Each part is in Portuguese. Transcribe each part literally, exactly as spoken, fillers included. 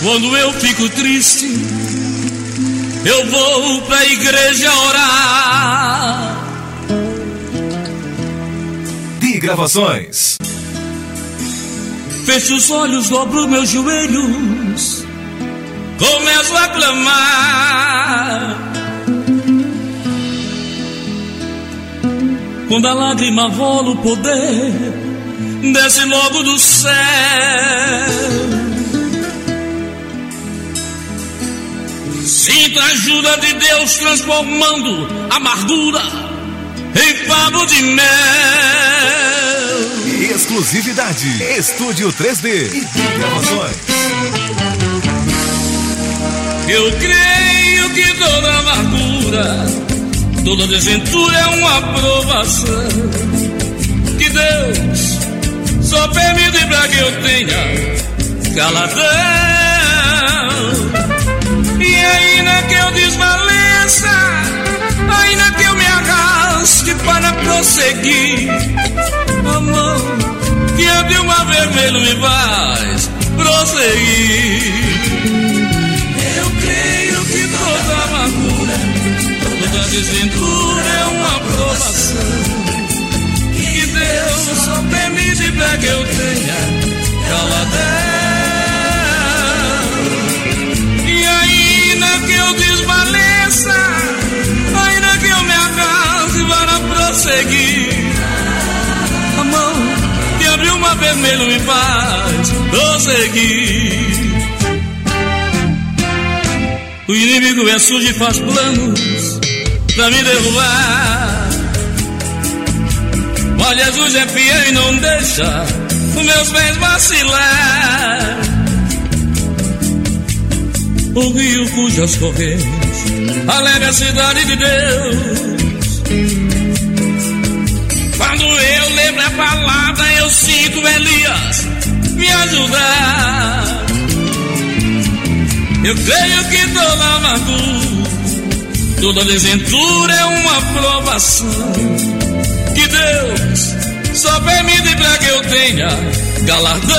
Quando eu fico triste, eu vou pra igreja orar. Di Gravações. Fecho os olhos, dobro meus joelhos, começo a clamar. Quando a lágrima rola, o poder desce logo do céu. Sinto a ajuda de Deus transformando amargura em favo de mel. Exclusividade Estúdio três D e Gravações. Eu creio que toda amargura, toda desventura é uma provação que Deus só permite pra que eu tenha caladão. E ainda que eu desvaleça, ainda que eu me arraste para prosseguir, a mão que abriu o mar vermelho me faz prosseguir. Eu creio que toda amargura, toda desventura é uma provação que Deus só permite pra que eu tenha caladão. E ainda que eu desvaleça, ainda que eu me arraste para prosseguir, a mão que abriu o mar vermelho me faz prosseguir. O inimigo é sujo e faz planos pra me derrubar, mas Jesus é fiel e não deixa os meus pés vacilar. O rio cujas correntes alega a cidade de Deus. Quando eu lembro a palavra, eu sinto Elias me ajudar. Eu creio que toda amargura, toda desventura é uma provação que Deus só permite pra que eu tenha galardão.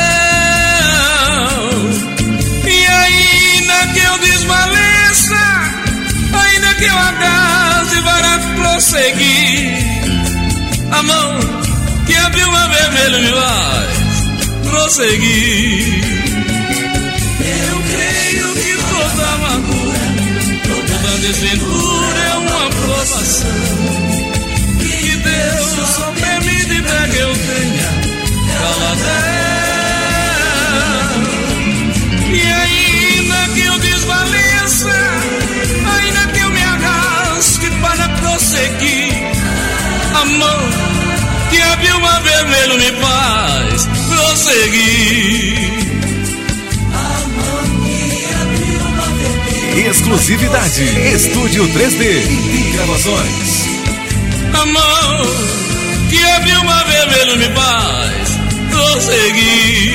E ainda que eu desvaleça, ainda que eu agache para prosseguir, a mão que abriu o mar vermelho me faz prosseguir. Eu creio que toda amargura, toda desventura é uma provação que Deus só permite pra que eu tenha caladão. E ainda que eu desvaleça, ainda que eu me arraste para prosseguir, a mão que abriu o mar vermelho me faz prosseguir. Exclusividade Estúdio três D e Gravações. A mão que abriu o mar vermelho me faz prosseguir.